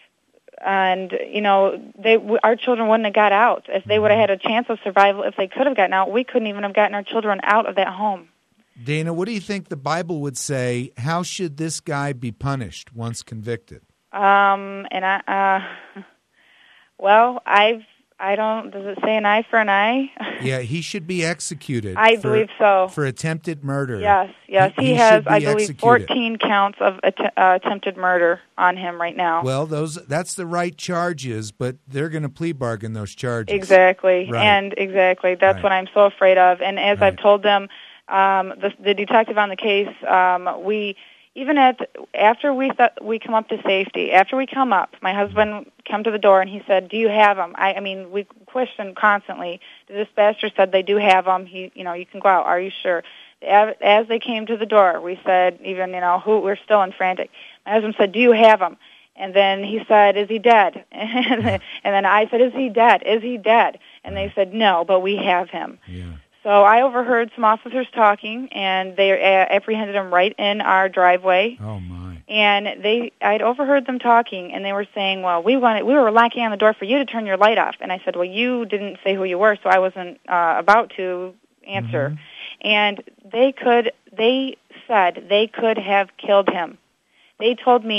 And you know, they w- our children wouldn't have got out if they would have had a chance of survival. If they could have gotten out, we couldn't even have gotten our children out of that home. Dana, what do you think the Bible would say? How should this guy be punished once convicted? Um, and I, uh, well, I've, I don't. Does it say an eye for an eye? Yeah, he should be executed. I for, believe so. For attempted murder. Yes, yes, he, he has. should be I believe executed. fourteen counts of att- uh, attempted murder on him right now. Well, those that's the right charges, but they're going to plea bargain those charges. Exactly, Right. and exactly. That's Right. what I'm so afraid of. And as Right. I've told them, um, the, the detective on the case, um, we even at after we thought we come up to safety, after we come up, my husband came to the door and he said, "Do you have them?" I, I mean, we questioned constantly. The dispatcher said they do have them. He, you know, you can go out. Are you sure? As, as they came to the door, we said, even you know, who we're still in frantic. My husband said, "Do you have them?" And then he said, "Is he dead?" and then I said, "Is he dead? Is he dead?" And they said, "No, but we have him." Yeah. So I overheard some officers talking, and they uh, apprehended him right in our driveway. Oh my. And they, I'd overheard them talking, and they were saying, "Well, we wanted, we were knocking on the door for you to turn your light off." And I said, "Well, you didn't say who you were, so I wasn't uh, about to answer." Mm-hmm. And they could, they said they could have killed him. They told me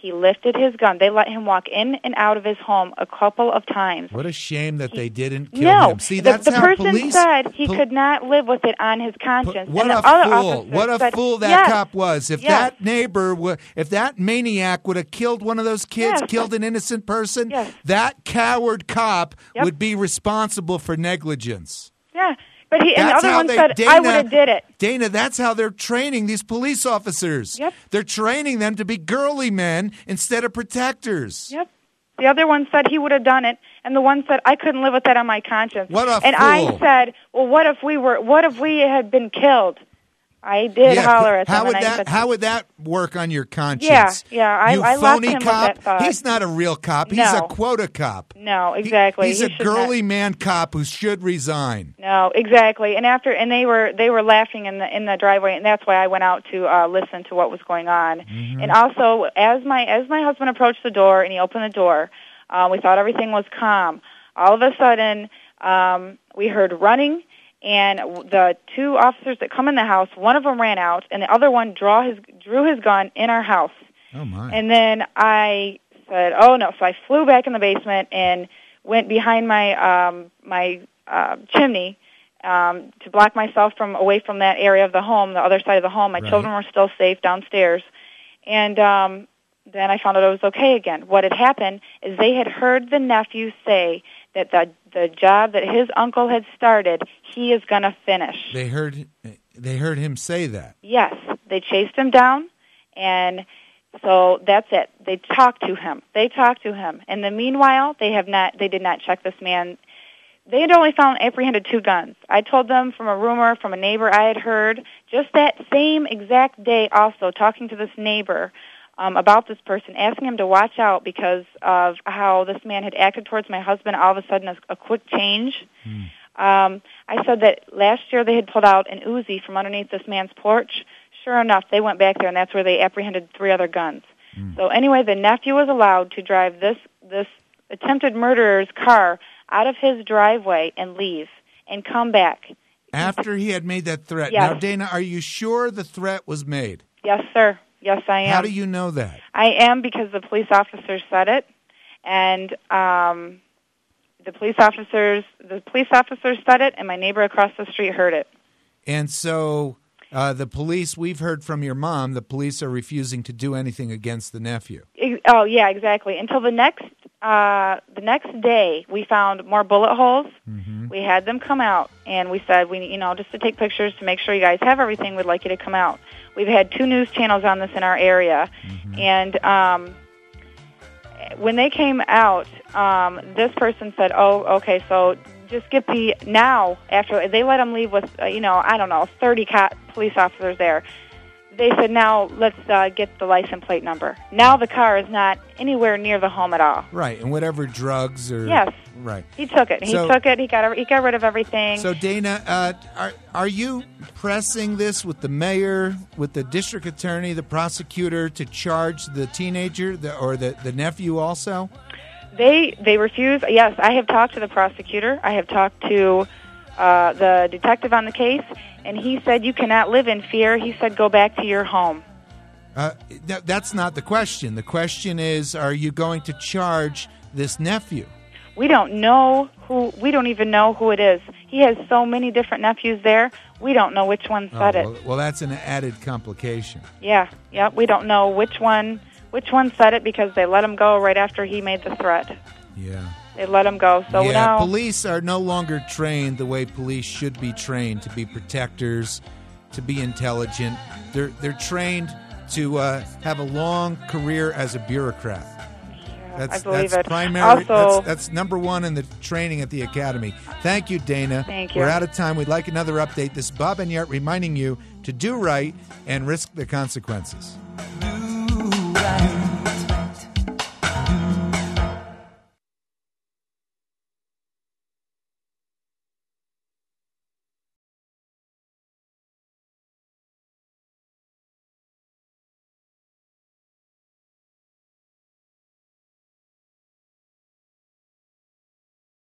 He lifted his gun. They let him walk in and out of his home a couple of times. What a shame that he, they didn't kill no, him. See, the, that's the how person police said he pol- could not live with it on his conscience. What and a the other fool! officer What a said, fool that yes, cop was. If yes. that neighbor, w- if that maniac would have killed one of those kids, Yes. killed an innocent person, Yes. that coward cop Yep. would be responsible for negligence. Yeah, but he and the That's other how one they- said, Dana, I would have did it. Dana, that's how they're training these police officers. Yep. They're training them to be girly men instead of protectors. Yep. The other one said he would have done it, and the one said I couldn't live with that on my conscience. What a and fool. I said, well, what if we were? What if we had been killed? I did Yeah, holler at how them. would and I that said, how would that work on your conscience? Yeah, yeah, I- you I left phony him with cop. that thought. He's not a real cop. He's No. a quota cop. No, He- exactly. he's He a should girly not- man cop who should resign. No, exactly. And after, and they were they were laughing in the in the driveway, and that's why I went out to uh, listen to what was going on. Mm-hmm. And also, as my as my husband approached the door and he opened the door, uh, we thought everything was calm. All of a sudden, um, we heard running. And the two officers that come in the house, one of them ran out, and the other one draw his, drew his gun in our house. Oh, my. And then I said, "Oh no!" So I flew back in the basement and went behind my um, my uh, chimney um, to block myself from away from that area of the home, the other side of the home. My Right. children were still safe downstairs, and um, then I found out it was okay again. What had happened is they had heard the nephew say that the the job that his uncle had started, he is going to finish. They heard they heard him say that. Yes, they chased him down, and so that's it. They talked to him. They talked to him. In the meanwhile, they have not. They did not check this man. They had only found apprehended two guns. I told them from a rumor from a neighbor I had heard just that same exact day. Also talking to this neighbor um, about this person, asking him to watch out because of how this man had acted towards my husband. All of a sudden, a, a quick change. Hmm. Um, I said that last year they had pulled out an Uzi from underneath this man's porch. Sure enough, they went back there, and that's where they apprehended three other guns. Mm. So anyway, the nephew was allowed to drive this this attempted murderer's car out of his driveway and leave and come back. After he had made that threat. Yes. Now, Dana, are you sure the threat was made? Yes, sir. Yes, I am. How do you know that? I am because the police officers said it, and um, the police officers the police officers said it, and my neighbor across the street heard it. And so uh, the police, we've heard from your mom, the police are refusing to do anything against the nephew. Ex- Oh yeah, exactly. Until the next uh, the next day, we found more bullet holes. Mm-hmm. We had them come out, and we said, we you know just to take pictures to make sure you guys have everything. We'd like you to come out. We've had two news channels on this in our area, Mm-hmm. and um, when they came out, um, this person said, "Oh, okay, so just get the now." After they let them leave with, uh, you know, I don't know, thirty co- police officers there. They said, "Now let's uh, get the license plate number." Now the car is not anywhere near the home at all. Right, and whatever drugs or... Yes. Right. He took it. He So- took it. He got he got rid of everything. So, Dana, uh, are, are you pressing this with the mayor, with the district attorney, the prosecutor to charge the teenager the, or the, the nephew also? They they refuse. Yes, I have talked to the prosecutor. I have talked to uh, the detective on the case, and he said you cannot live in fear. He said go back to your home. Uh, th- that's not the question. The question is, are you going to charge this nephew? We don't know who. We don't even know who it is. He has so many different nephews there. We don't know which one said Oh, it. well, well, that's an added complication. Yeah, yeah. We don't know which one which one said it because they let him go right after he made the threat. Yeah. They let him go. So yeah, now police are no longer trained the way police should be trained to be protectors, to be intelligent. They're they're trained to uh, have a long career as a bureaucrat. That's, I believe that's it. primary. Also- that's, that's number one in the training at the academy. Thank you, Dana. Thank you. We're out of time. We'd like another update. This is Bob Enyart reminding you to do right and risk the consequences.